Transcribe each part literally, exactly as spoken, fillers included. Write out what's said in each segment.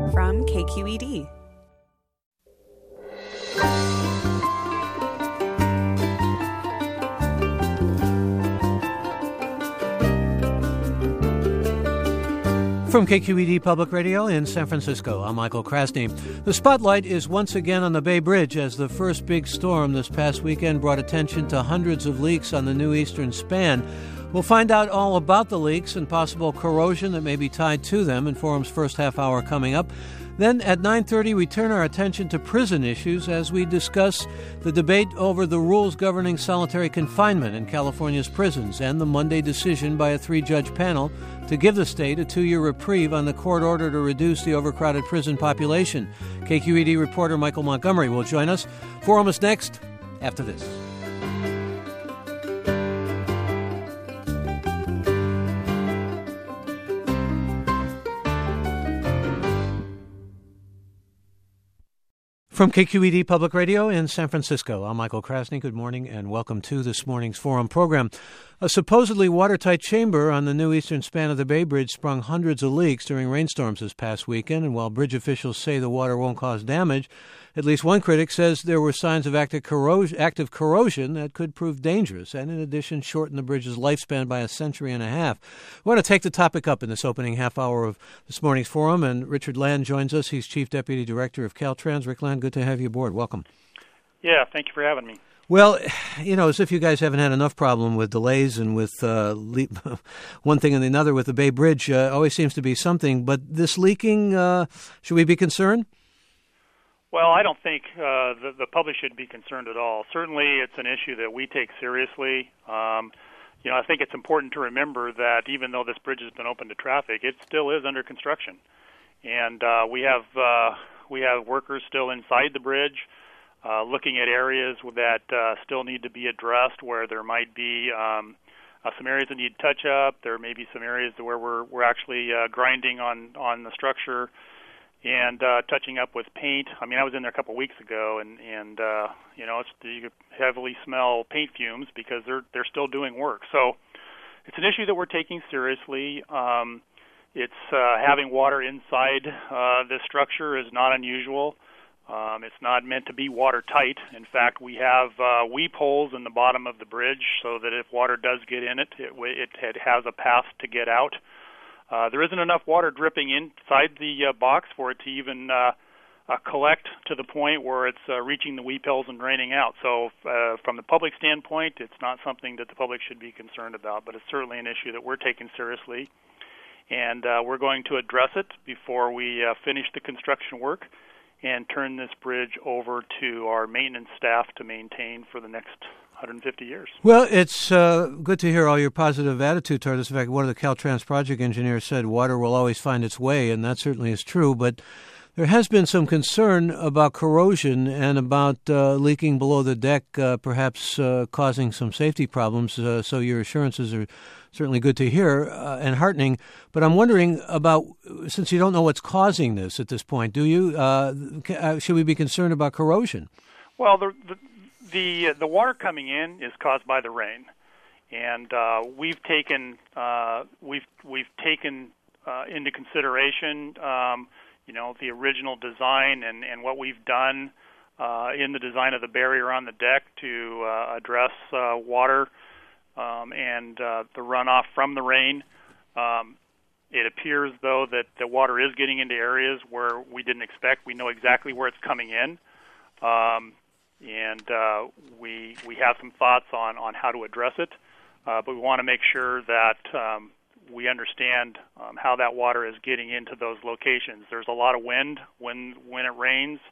from K Q E D. From K Q E D Public Radio in San Francisco, I'm Michael Krasny. The spotlight is once again on the Bay Bridge as the first big storm this past weekend brought attention to hundreds of leaks on the new eastern span. We'll find out all about the leaks and possible corrosion that may be tied to them in Forum's first half hour coming up. Then at nine thirty, we turn our attention to prison issues as we discuss the debate over the rules governing solitary confinement in California's prisons and the Monday decision by a three-judge panel to give the state a two-year reprieve on the court order to reduce the overcrowded prison population. K Q E D reporter Michael Montgomery will join us. Forum is next after this. From K Q E D Public Radio in San Francisco, I'm Michael Krasny. Good morning and welcome to this morning's Forum program. A supposedly watertight chamber on the new eastern span of the Bay Bridge sprung hundreds of leaks during rainstorms this past weekend, and while bridge officials say the water won't cause damage, at least one critic says there were signs of active corrosion, active corrosion that could prove dangerous and, in addition, shorten the bridge's lifespan by a century and a half. We want to take the topic up in this opening half hour of this morning's Forum, and Richard Land joins us. He's Chief Deputy Director of Caltrans. Rick Land, good to have you aboard. Welcome. Yeah, thank you for having me. Well, you know, as if you guys haven't had enough problem with delays and with uh, le- one thing and another with the Bay Bridge, uh, always seems to be something. But this leaking, uh, should we be concerned? Well, I don't think uh, the, the public should be concerned at all. Certainly, it's an issue that we take seriously. Um, you know, I think it's important to remember that even though this bridge has been open to traffic, it still is under construction, and uh, we have uh, we have workers still inside the bridge. Uh, looking at areas that uh, still need to be addressed, where there might be um, uh, some areas that need touch-up. There may be some areas where we're we're actually uh, grinding on, on the structure and uh, touching up with paint. I mean, I was in there a couple weeks ago, and and uh, you know, it's, you heavily smell paint fumes because they're they're still doing work. So it's an issue that we're taking seriously. Um, it's uh, having water inside uh, this structure is not unusual. Um, it's not meant to be watertight. In fact, we have uh, weep holes in the bottom of the bridge so that if water does get in it, it, it, it has a path to get out. Uh, there isn't enough water dripping inside the uh, box for it to even uh, uh, collect to the point where it's uh, reaching the weep holes and draining out. So uh, from the public standpoint, it's not something that the public should be concerned about, but it's certainly an issue that we're taking seriously. And uh, we're going to address it before we uh, finish the construction work and turn this bridge over to our maintenance staff to maintain for the next one hundred fifty years. Well, it's uh, good to hear all your positive attitude toward this. In fact, one of the Caltrans project engineers said water will always find its way, and that certainly is true. But there has been some concern about corrosion and about uh, leaking below the deck, uh, perhaps uh, causing some safety problems. Uh, so your assurances are certainly good to hear uh, and heartening. But I'm wondering about, since you don't know what's causing this at this point, do you? Uh, should we be concerned about corrosion? Well, the the the, the water coming in is caused by the rain, and uh, we've taken uh, we've we've taken uh, into consideration. Um, You know, the original design and, and what we've done uh, in the design of the barrier on the deck to uh, address uh, water um, and uh, the runoff from the rain. Um, it appears, though, that the water is getting into areas where we didn't expect. We know exactly where it's coming in, um, and uh, we we have some thoughts on, on how to address it, uh, but we want to make sure that um, we understand um, how that water is getting into those locations. There's a lot of wind when when it rains,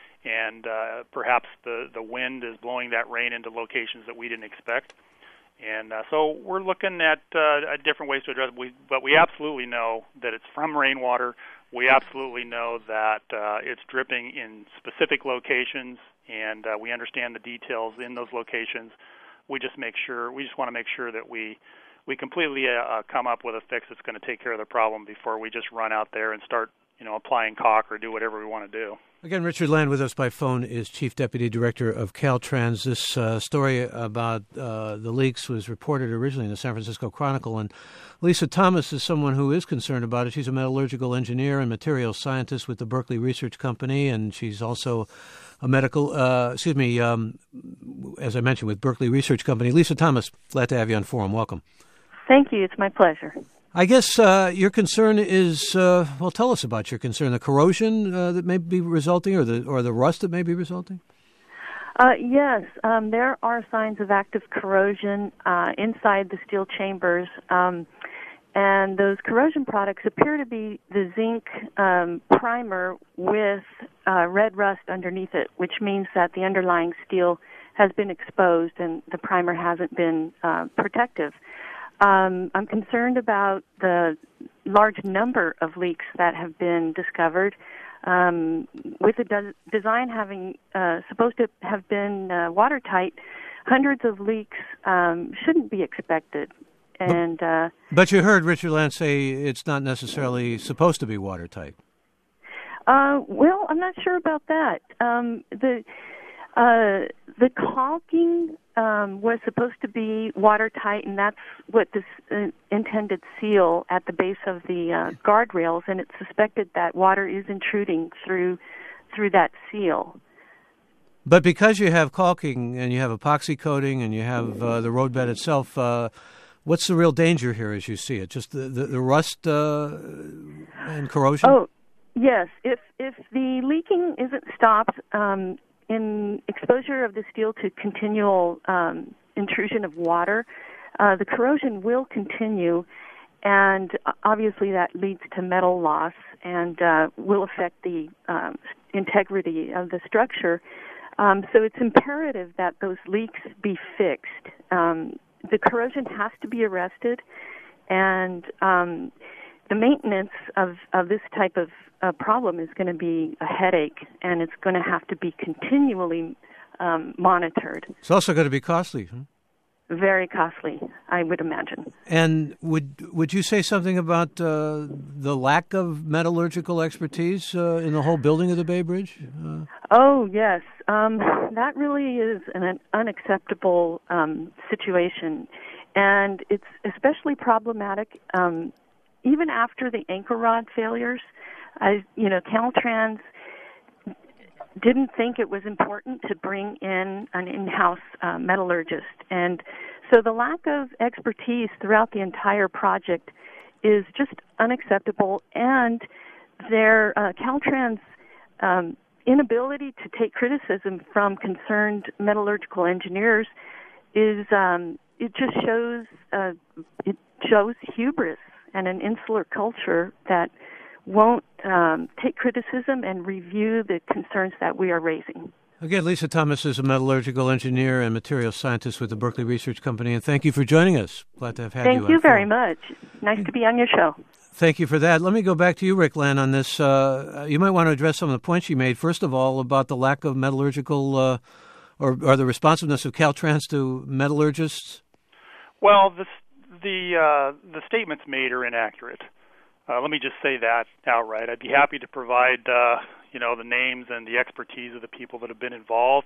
and uh, perhaps the, the wind is blowing that rain into locations that we didn't expect. And uh, so we're looking at, uh, at different ways to address it, we, but we absolutely know that it's from rainwater. We absolutely know that uh, it's dripping in specific locations, and uh, we understand the details in those locations. We just make sure, we just want to make sure that we we completely uh, come up with a fix that's going to take care of the problem before we just run out there and start, you know, applying caulk or do whatever we want to do. Again, Richard Land with us by phone is Chief Deputy Director of Caltrans. This uh, story about uh, the leaks was reported originally in the San Francisco Chronicle, and Lisa Thomas is someone who is concerned about it. She's a metallurgical engineer and materials scientist with the Berkeley Research Company, and she's also a medical, uh, excuse me, um, as I mentioned, with Berkeley Research Company. Lisa Thomas, glad to have you on Forum. Welcome. Thank you. It's my pleasure. I guess uh, your concern is, uh, well, tell us about your concern, the corrosion uh, that may be resulting or the or the rust that may be resulting? Uh, yes, um, there are signs of active corrosion uh, inside the steel chambers, um, and those corrosion products appear to be the zinc um, primer with uh, red rust underneath it, which means that the underlying steel has been exposed and the primer hasn't been uh, protective. Um, I'm concerned about the large number of leaks that have been discovered. Um, with the de- design having uh, supposed to have been uh, watertight, hundreds of leaks um, shouldn't be expected. And uh, but you heard Richard Land say it's not necessarily supposed to be watertight. Uh, well, I'm not sure about that. Um, the uh, the caulking um, was supposed to be watertight, and that's what this uh, intended seal at the base of the uh, guardrails, and it's suspected that water is intruding through through that seal. But because you have caulking and you have epoxy coating and you have uh, the roadbed itself, uh, what's the real danger here as you see it? Just the, the, the rust uh, and corrosion? Oh, yes. If if the leaking isn't stopped, um, in exposure of the steel to continual um, intrusion of water, uh, the corrosion will continue, and obviously that leads to metal loss and uh, will affect the um, integrity of the structure. Um, so it's imperative that those leaks be fixed. Um, the corrosion has to be arrested, and um, the maintenance of, of this type of uh, problem is going to be a headache, and it's going to have to be continually um, monitored. It's also going to be costly. Huh? Very costly, I would imagine. And would would you say something about uh, the lack of metallurgical expertise uh, in the whole building of the Bay Bridge? Uh, oh, yes. Um, that really is an, an unacceptable um, situation, and it's especially problematic um, even after the anchor rod failures. I, you know, Caltrans didn't think it was important to bring in an in-house uh, metallurgist. And so the lack of expertise throughout the entire project is just unacceptable. And their uh, Caltrans um, inability to take criticism from concerned metallurgical engineers is, um, it just shows, uh, it shows hubris and an insular culture that won't um, take criticism and review the concerns that we are raising. Again, Lisa Thomas is a metallurgical engineer and materials scientist with the Berkeley Research Company, and thank you for joining us. Glad to have had thank you. Thank you very phone. much. Nice to be on your show. Thank you for that. Let me go back to you, Rick Land, on this. Uh, you might want to address some of the points you made. First of all, about the lack of metallurgical uh, or, or the responsiveness of Caltrans to metallurgists. Well, this, the uh, the statements made are inaccurate. Uh, let me just say that outright. I'd be happy to provide, uh, you know, the names and the expertise of the people that have been involved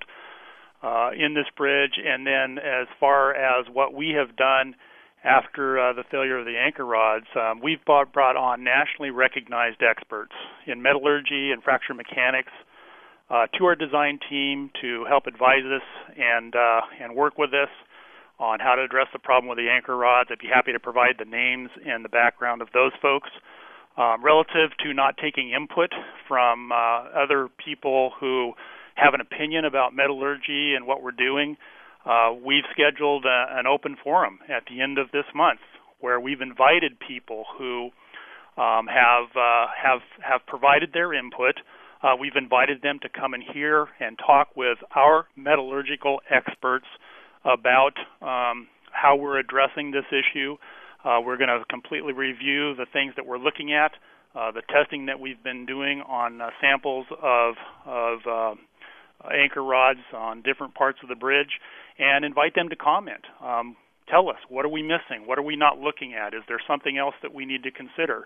uh, in this bridge. And then as far as what we have done after uh, the failure of the anchor rods, um, we've brought, brought on nationally recognized experts in metallurgy and fracture mechanics uh, to our design team to help advise us and uh, and work with us on how to address the problem with the anchor rods. I'd be happy to provide the names and the background of those folks. Um, relative to not taking input from uh, other people who have an opinion about metallurgy and what we're doing, uh, we've scheduled a, an open forum at the end of this month where we've invited people who um, have uh, have have provided their input. Uh, we've invited them to come and hear and talk with our metallurgical experts about um, how we're addressing this issue. Uh, we're going to completely review the things that we're looking at, uh, the testing that we've been doing on uh, samples of, of uh, anchor rods on different parts of the bridge, and invite them to comment. Um, tell us, what are we missing? What are we not looking at? Is there something else that we need to consider?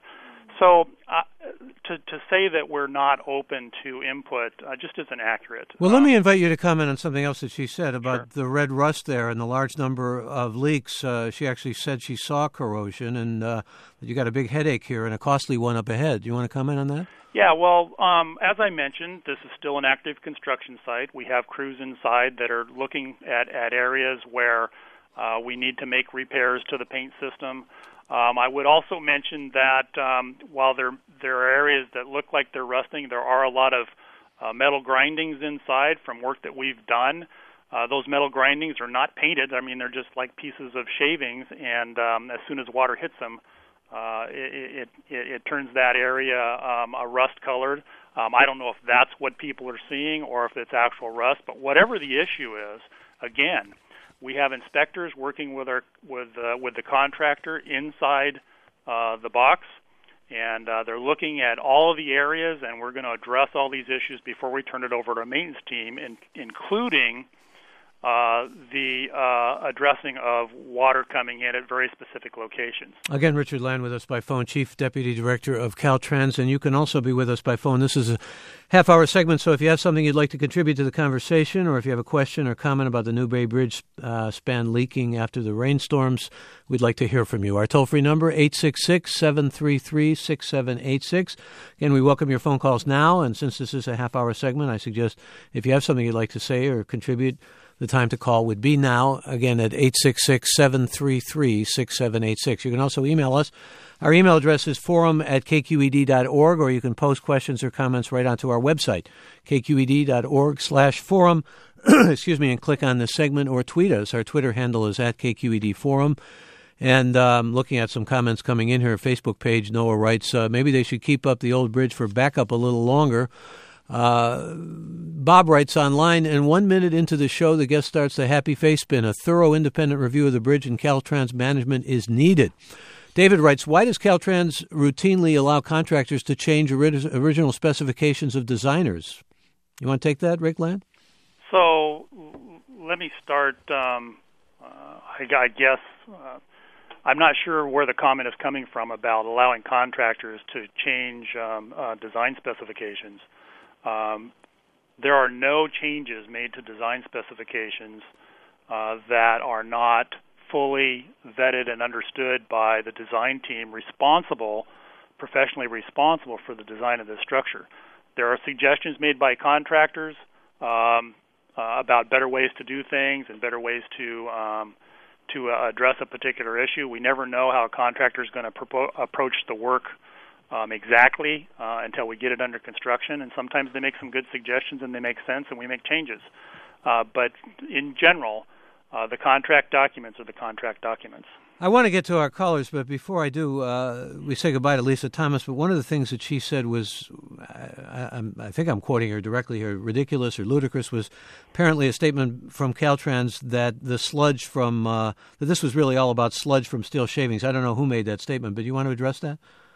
So uh, to to say that we're not open to input uh, just isn't accurate. Well, um, let me invite you to comment on something else that she said about sure. the red rust there and the large number of leaks. Uh, she actually said she saw corrosion and uh, that you got a big headache here and a costly one up ahead. Do you want to comment on that? Yeah, well, um, as I mentioned, this is still an active construction site. We have crews inside that are looking at, at areas where uh, we need to make repairs to the paint system. Um, I would also mention that um, while there there are areas that look like they're rusting, there are a lot of uh, metal grindings inside from work that we've done. Uh, those metal grindings are not painted. I mean, they're just like pieces of shavings, and um, as soon as water hits them, uh, it, it, it, it turns that area um, a rust-colored. Um, I don't know if that's what people are seeing or if it's actual rust, but whatever the issue is, again, we have inspectors working with our with uh, with the contractor inside uh, the box, and uh, they're looking at all of the areas, and we're going to address all these issues before we turn it over to our maintenance team, in, including uh, the uh, addressing of water coming in at very specific locations. Again, Richard Land with us by phone, Chief Deputy Director of Caltrans, and you can also be with us by phone. This is a half-hour segment, so if you have something you'd like to contribute to the conversation, or if you have a question or comment about the New Bay Bridge uh, span leaking after the rainstorms, we'd like to hear from you. Our toll-free number, eight six six, seven three three, six seven eight six. Again, we welcome your phone calls now, and since this is a half-hour segment, I suggest if you have something you'd like to say or contribute, the time to call would be now, again, at eight six six, seven three three, six seven eight six. You can also email us. Our email address is forum at k q e d dot org, or you can post questions or comments right onto our website, k q e d dot org slash forum, excuse me, and click on the segment or tweet us. Our Twitter handle is at K Q E D Forum. And um, looking at some comments coming in here, Facebook page, Noah writes, uh, maybe they should keep up the old bridge for backup a little longer. Uh, Bob writes online, and one minute into the show, the guest starts the happy face spin. A thorough independent review of the bridge and Caltrans management is needed. David writes, why does Caltrans routinely allow contractors to change ori- original specifications of designers? You want to take that, Rick Land? So let me start, um, uh, I, I guess, uh, I'm not sure where the comment is coming from about allowing contractors to change um, uh, design specifications. Um, there are no changes made to design specifications uh, that are not fully vetted and understood by the design team responsible, professionally responsible for the design of this structure. There are suggestions made by contractors um, uh, about better ways to do things and better ways to um, to uh, address a particular issue. We never know how a contractor is going to propo- approach the work Um, exactly uh, until we get it under construction, and sometimes they make some good suggestions and they make sense and we make changes. Uh, but in general, uh, the contract documents are the contract documents. I want to get to our callers, but before I do, uh, we say goodbye to Lisa Thomas. But one of the things that she said was, I, I, I think I'm quoting her directly here, ridiculous or ludicrous, was apparently a statement from Caltrans that the sludge from, uh, that this was really all about sludge from steel shavings. I don't know who made that statement, but you want to address that?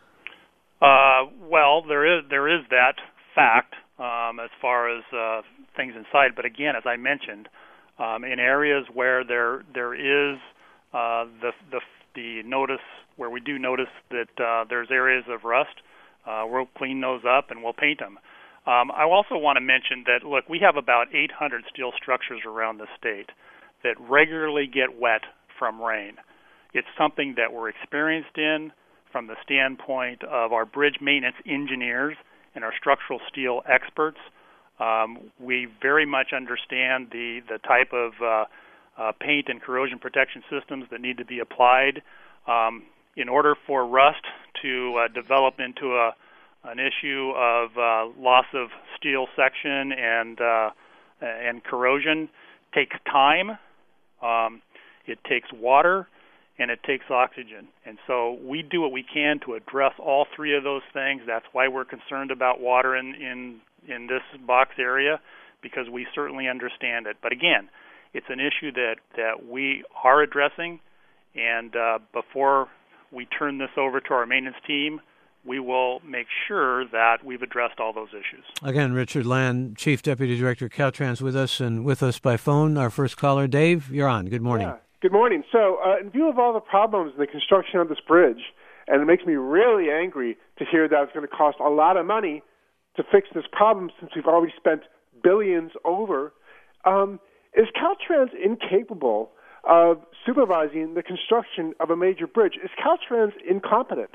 Uh, well, there is there is that fact um, as far as uh, things inside. But again, as I mentioned, um, in areas where there there is uh, the the the notice where we do notice that uh, there's areas of rust, uh, we'll clean those up and we'll paint them. Um, I also want to mention that look, we have about eight hundred steel structures around the state that regularly get wet from rain. It's something that we're experienced in from the standpoint of our bridge maintenance engineers and our structural steel experts. Um, we very much understand the, the type of uh, uh, paint and corrosion protection systems that need to be applied. Um, in order for rust to uh, develop into a, an issue of uh, loss of steel section and, uh, and corrosion, takes time, um, it takes water, and it takes oxygen. And so we do what we can to address all three of those things. That's why we're concerned about water in, in, in this box area, because we certainly understand it. But again, it's an issue that, that we are addressing, and uh, before we turn this over to our maintenance team, we will make sure that we've addressed all those issues. Again, Richard Land, Chief Deputy Director, Caltrans, with us, and with us by phone, our first caller. Dave, you're on. Good morning. Yeah. Good morning. So, uh, in view of all the problems in the construction of this bridge, and it makes me really angry to hear that it's going to cost a lot of money to fix this problem since we've already spent billions over. Um, is Caltrans incapable of supervising the construction of a major bridge? Is Caltrans incompetent?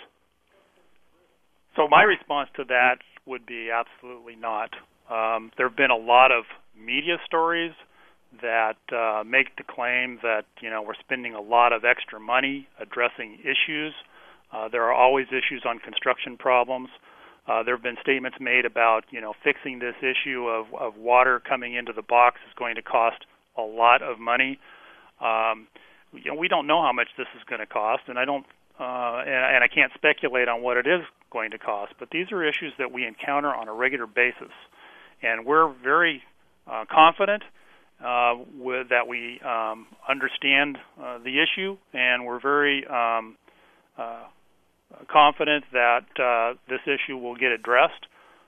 So my response to that would be absolutely not. Um, there have been a lot of media stories that uh, make the claim that, you know, we're spending a lot of extra money addressing issues. Uh, there are always issues on construction problems. Uh, there have been statements made about, you know, fixing this issue of, of water coming into the box is going to cost a lot of money. Um, you know, we don't know how much this is going to cost, and I don't, uh, and, and I can't speculate on what it is going to cost. But these are issues that we encounter on a regular basis, and we're very uh, confident uh, with that we um, understand uh, the issue, and we're very um, uh, confident that uh, this issue will get addressed.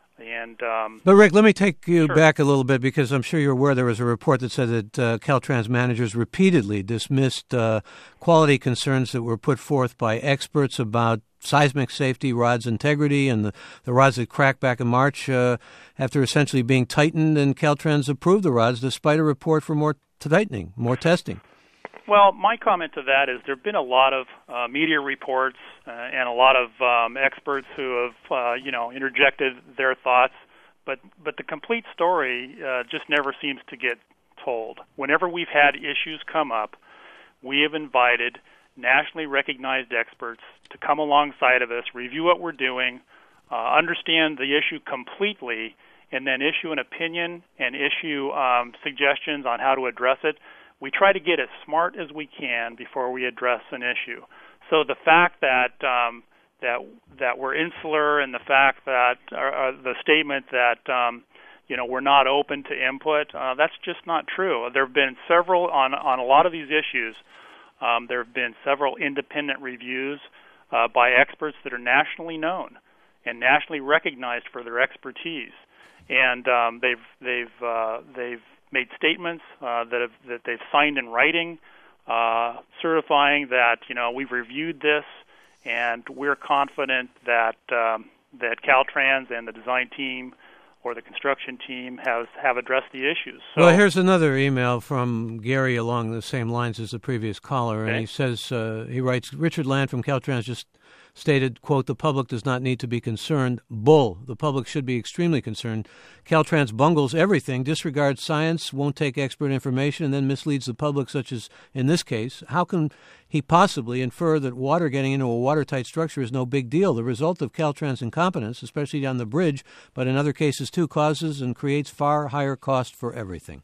And um, but Rick, let me take you sure. back a little bit, because I'm sure you're aware there was a report that said that uh, Caltrans managers repeatedly dismissed uh, quality concerns that were put forth by experts about seismic safety, rods integrity, and the, the rods that cracked back in March uh, after essentially being tightened, and Caltrans approved the rods despite a report for more tightening, more testing. Well, my comment to that is there have been a lot of uh, media reports uh, and a lot of um, experts who have, uh, you know, interjected their thoughts, but but the complete story uh, just never seems to get told. Whenever we've had issues come up, we have invited nationally recognized experts to come alongside of us, review what we're doing, uh, understand the issue completely, and then issue an opinion and issue um, suggestions on how to address it. We try to get as smart as we can before we address an issue. So the fact that um, that that we're insular, and the fact that uh, uh, the statement that um, you know we're not open to input, uh, that's just not true. There have been several on on a lot of these issues. Um, there have been several independent reviews uh, by experts that are nationally known and nationally recognized for their expertise, and um, they've they've uh, they've made statements uh, that have, that they've signed in writing, uh, certifying that you know we've reviewed this, and we're confident that um, that Caltrans and the design team or the construction team has have addressed the issues. So, well, here's another email from Gary along the same lines as the previous caller, okay. and he says uh, he writes, Richard Land from Caltrans just stated, quote, the public does not need to be concerned. Bull. The public should be extremely concerned. Caltrans bungles everything, disregards science, won't take expert information, and then misleads the public, such as in this case. How can he possibly infer that water getting into a watertight structure is no big deal? The result of Caltrans incompetence, especially on the bridge, but in other cases too, causes and creates far higher cost for everything.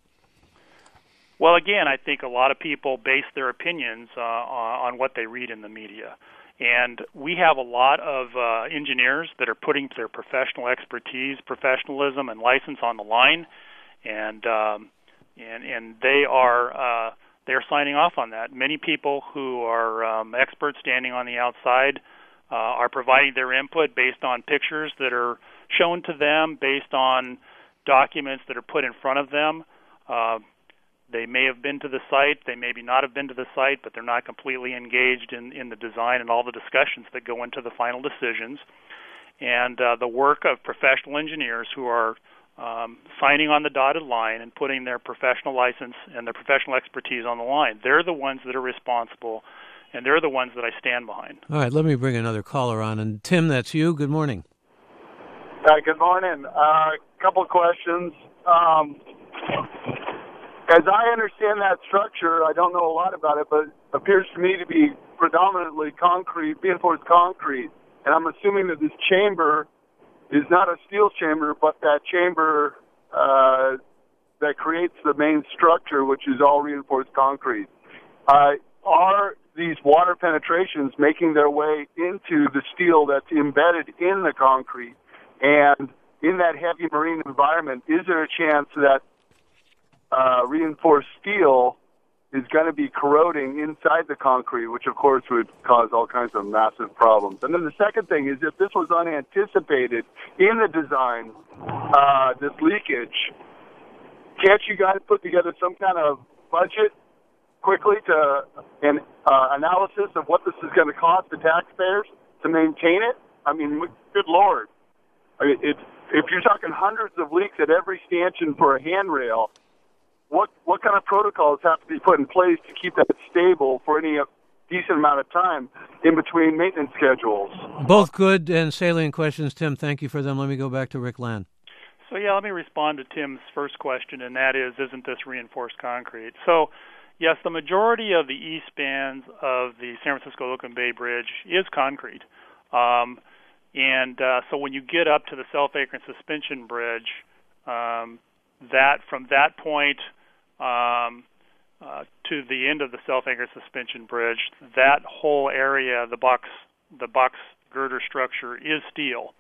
Well, again, I think a lot of people base their opinions uh, on what they read in the media. And we have a lot of uh, engineers that are putting their professional expertise, professionalism, and license on the line, and um, and and they are uh, they are signing off on that. Many people who are um, experts standing on the outside uh, are providing their input based on pictures that are shown to them, based on documents that are put in front of them. Uh, They may have been to the site, they maybe not have been to the site, but they're not completely engaged in, in the design and all the discussions that go into the final decisions. And uh, the work of professional engineers who are um, signing on the dotted line and putting their professional license and their professional expertise on the line, they're the ones that are responsible, and they're the ones that I stand behind. All right, let me bring another caller on. And Tim, that's you. Good morning. Hi, good morning. A uh, couple of questions. Um, As I understand that structure, I don't know a lot about it, but it appears to me to be predominantly concrete, reinforced concrete. And I'm assuming that this chamber is not a steel chamber, but that chamber uh, that creates the main structure, which is all reinforced concrete. Uh, are these water penetrations making their way into the steel that's embedded in the concrete? And in that heavy marine environment, is there a chance that Uh, reinforced steel is going to be corroding inside the concrete, which of course would cause all kinds of massive problems. And then the second thing is, if this was unanticipated in the design, uh, this leakage, can't you guys put together some kind of budget quickly to an uh, analysis of what this is going to cost the taxpayers to maintain it? I mean, good Lord. I mean, it's, if you're talking hundreds of leaks at every stanchion for a handrail, what what kind of protocols have to be put in place to keep that stable for any decent amount of time in between maintenance schedules? Both good and salient questions, Tim. Thank you for them. Let me go back to Rick Land. So, yeah, let me respond to Tim's first question, and that is, isn't this reinforced concrete? So, yes, the majority of the east spans of the San Francisco-Oakland Bay Bridge is concrete. Um, and uh, so when you get up to the self-anchored suspension bridge, um, that from that point um, uh, to the end of the self-anchored suspension bridge, that whole area, the box, the box girder structure, is steel.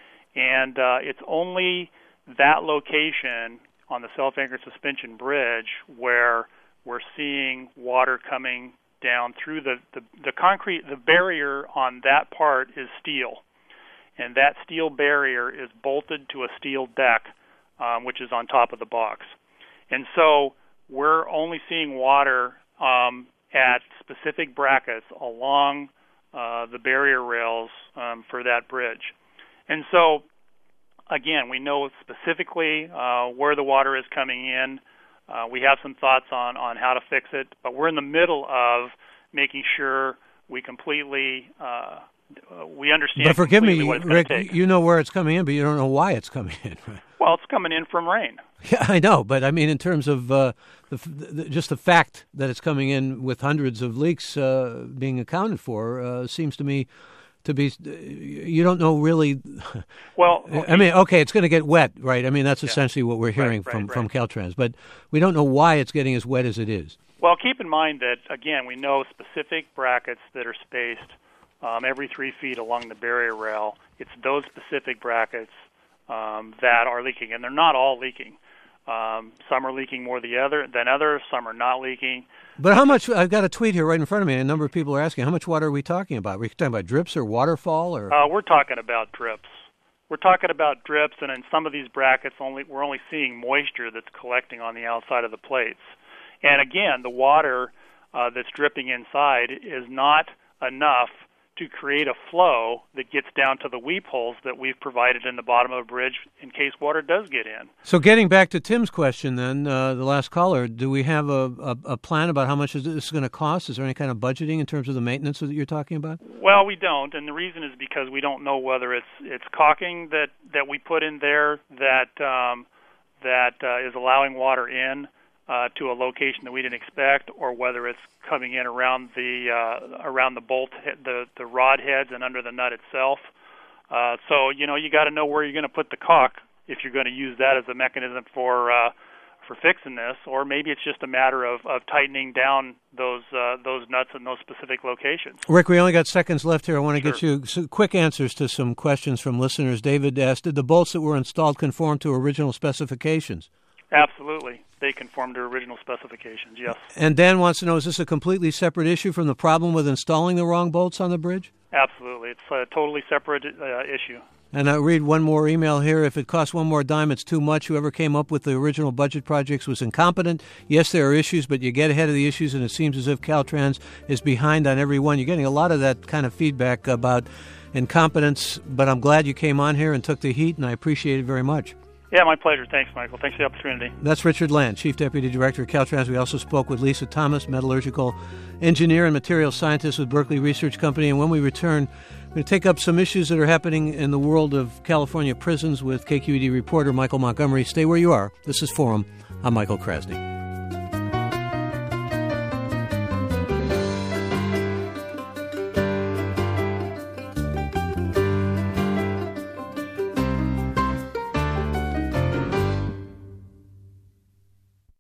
And uh, it's only that location on the self-anchored suspension bridge where we're seeing water coming down through the, the, the concrete. The barrier on that part is steel, and that steel barrier is bolted to a steel deck, um, which is on top of the box. And so we're only seeing water um, at specific brackets along uh, the barrier rails um, for that bridge. And so again, we know specifically uh, where the water is coming in. Uh, we have some thoughts on, on how to fix it, but we're in the middle of making sure we completely uh, we understand. But forgive me, what it's Rick, take. You know where it's coming in, but you don't know why it's coming in. Right? Well, it's coming in from rain. Yeah, I know, but I mean, in terms of uh, the, the, just the fact that it's coming in with hundreds of leaks uh, being accounted for uh, seems to me to be, you don't know really. Well, okay. I mean, okay, it's going to get wet, right? I mean, that's yeah. essentially what we're hearing right, from, right, from right. Caltrans, but we don't know why it's getting as wet as it is. Well, keep in mind that, again, we know specific brackets that are spaced um, every three feet along the barrier rail. It's those specific brackets um, that are leaking, and they're not all leaking. Um, some are leaking more the other than others. Some are not leaking. But how much? I've got a tweet here right in front of me. A number of people are asking, how much water are we talking about? Are we talking about drips or waterfall? Or uh, we're talking about drips. We're talking about drips, and in some of these brackets, only we're only seeing moisture that's collecting on the outside of the plates. And again, the water uh, that's dripping inside is not enough to create a flow that gets down to the weep holes that we've provided in the bottom of a bridge in case water does get in. So getting back to Tim's question then, uh, the last caller, do we have a, a, a plan about how much this is going to cost? Is there any kind of budgeting in terms of the maintenance that you're talking about? Well, we don't, and the reason is because we don't know whether it's it's caulking that, that we put in there that um, that uh, is allowing water in uh, to a location that we didn't expect, or whether it's coming in around the uh, around the bolt, the the rod heads, and under the nut itself. Uh, so you know you got to know where you're going to put the caulk if you're going to use that as a mechanism for uh, for fixing this, or maybe it's just a matter of, of tightening down those uh, those nuts in those specific locations. Rick, we only got seconds left here. I want to Sure. get you some quick answers to some questions from listeners. David asked, did the bolts that were installed conform to original specifications? Absolutely. They conform to original specifications, yes. And Dan wants to know, is this a completely separate issue from the problem with installing the wrong bolts on the bridge? Absolutely. It's a totally separate uh, issue. And I'll read one more email here. If it costs one more dime, it's too much. Whoever came up with the original budget projects was incompetent. Yes, there are issues, but you get ahead of the issues, and it seems as if Caltrans is behind on every one. You're getting a lot of that kind of feedback about incompetence, but I'm glad you came on here and took the heat, and I appreciate it very much. Yeah, my pleasure. Thanks, Michael. Thanks for the opportunity. That's Richard Land, Chief Deputy Director of Caltrans. We also spoke with Lisa Thomas, metallurgical engineer and materials scientist with Berkeley Research Company. And when we return, we're going to take up some issues that are happening in the world of California prisons with K Q E D reporter Michael Montgomery. Stay where you are. This is Forum. I'm Michael Krasny.